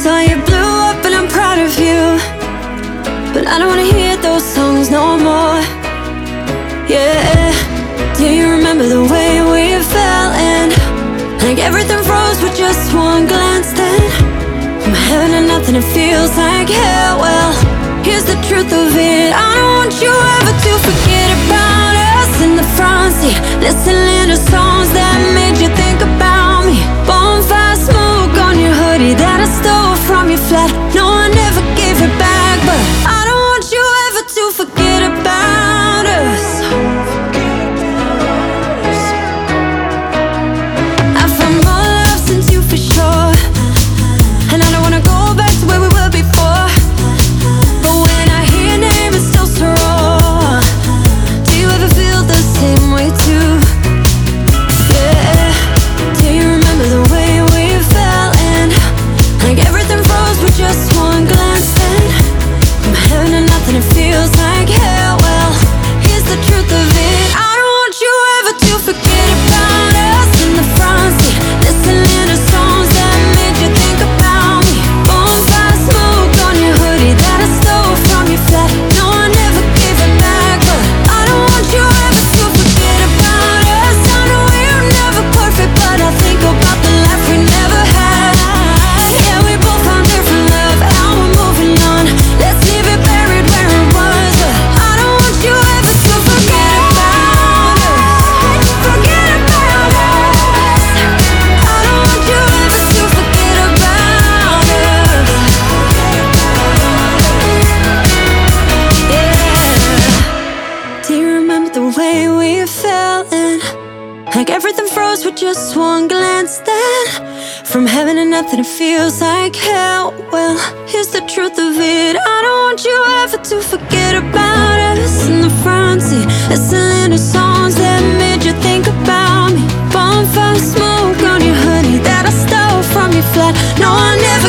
Saw you blew up and I'm proud of you, but I don't wanna hear those songs no more. Yeah, do you remember the way we fell in? Like everything froze with just one glance then. From heaven to nothing, it feels like hell. Well, here's the truth of it. I don't want you ever to forget about us in the front seat, listening to songs that made you think about me. Bonfire smoke on your hoodie that I stole from your flat. No, I never gave it back, but I don't want you ever to forget about us. I found more love since you for sure, and I don't wanna go back to where we were before. But when I hear your name, it's still so raw. Do you ever feel the same way too? Yeah, do you remember the way we fell in? Like everything froze with just one glance then. From heaven to nothing, it feels like hell. Well, here's the truth of it. I don't want you ever to forget about us in the front seat, listening to songs that made you think about me. Bonfire smoke on your hoodie that I stole from your flat. No, I never gave it back, but I don't want you ever to forget about us. I know we're never perfect, but I think about the life we never had. Yeah, we both found different love, now we're moving on. Let's leave it buried where it was, but I don't want you ever to forget about us. Forget about us. I don't want you ever to forget about us. Yeah. Do you remember the way we fell in? Like everything froze with just one glance then. From heaven to nothing, it feels like hell. Well, here's the truth of it. I don't want you ever to forget about us in the front seat, listening to songs that made you think about me. Bonfire smoke on your hoodie that I stole from your flat. No, I never